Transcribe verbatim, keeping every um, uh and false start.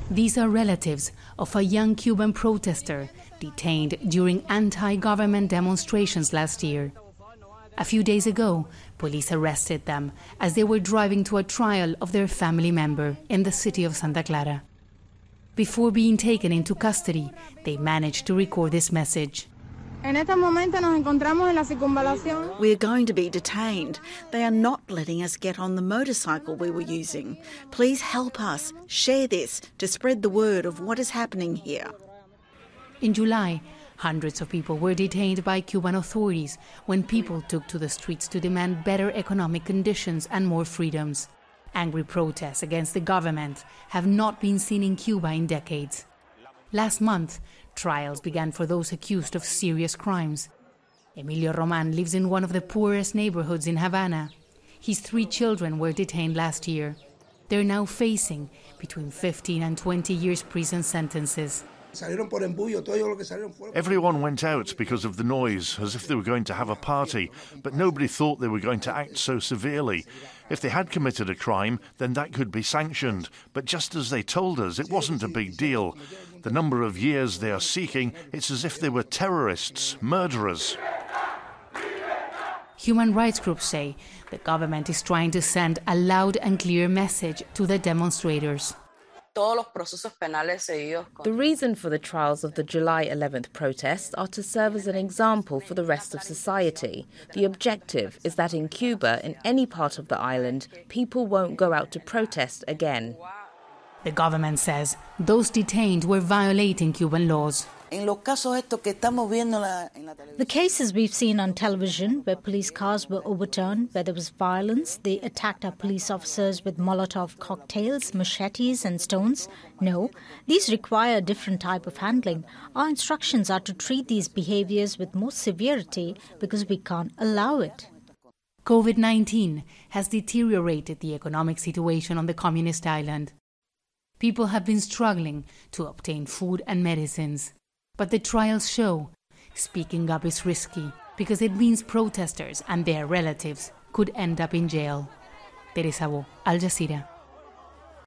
These are relatives of a young Cuban protester detained during anti-government demonstrations last year. A few days ago, police arrested them as they were driving to a trial of their family member in the city of Santa Clara. Before being taken into custody, they managed to record this message. We are going to be detained. They are not letting us get on the motorcycle we were using. Please help us. Share this to spread the word of what is happening here. In July, hundreds of people were detained by Cuban authorities when people took to the streets to demand better economic conditions and more freedoms. Angry protests against the government have not been seen in Cuba in decades. Last month, trials began for those accused of serious crimes. Emilio Roman lives in one of the poorest neighborhoods in Havana. His three children were detained last year. They're now facing between fifteen and twenty years prison sentences. Everyone went out because of the noise, as if they were going to have a party, but nobody thought they were going to act so severely. If they had committed a crime, then that could be sanctioned. But just as they told us, it wasn't a big deal. The number of years they are seeking, it's as if they were terrorists, murderers. Human rights groups say the government is trying to send a loud and clear message to the demonstrators. The reason for the trials of the July eleventh protests are to serve as an example for the rest of society. The objective is that in Cuba, in any part of the island, people won't go out to protest again. The government says those detained were violating Cuban laws. The cases we've seen on television, where police cars were overturned, where there was violence, they attacked our police officers with Molotov cocktails, machetes and stones. No, these require a different type of handling. Our instructions are to treat these behaviors with more severity because we can't allow it. COVID nineteen has deteriorated the economic situation on the communist island. People have been struggling to obtain food and medicines. But the trials show speaking up is risky because it means protesters and their relatives could end up in jail. Teresa Bo, Al Jazeera.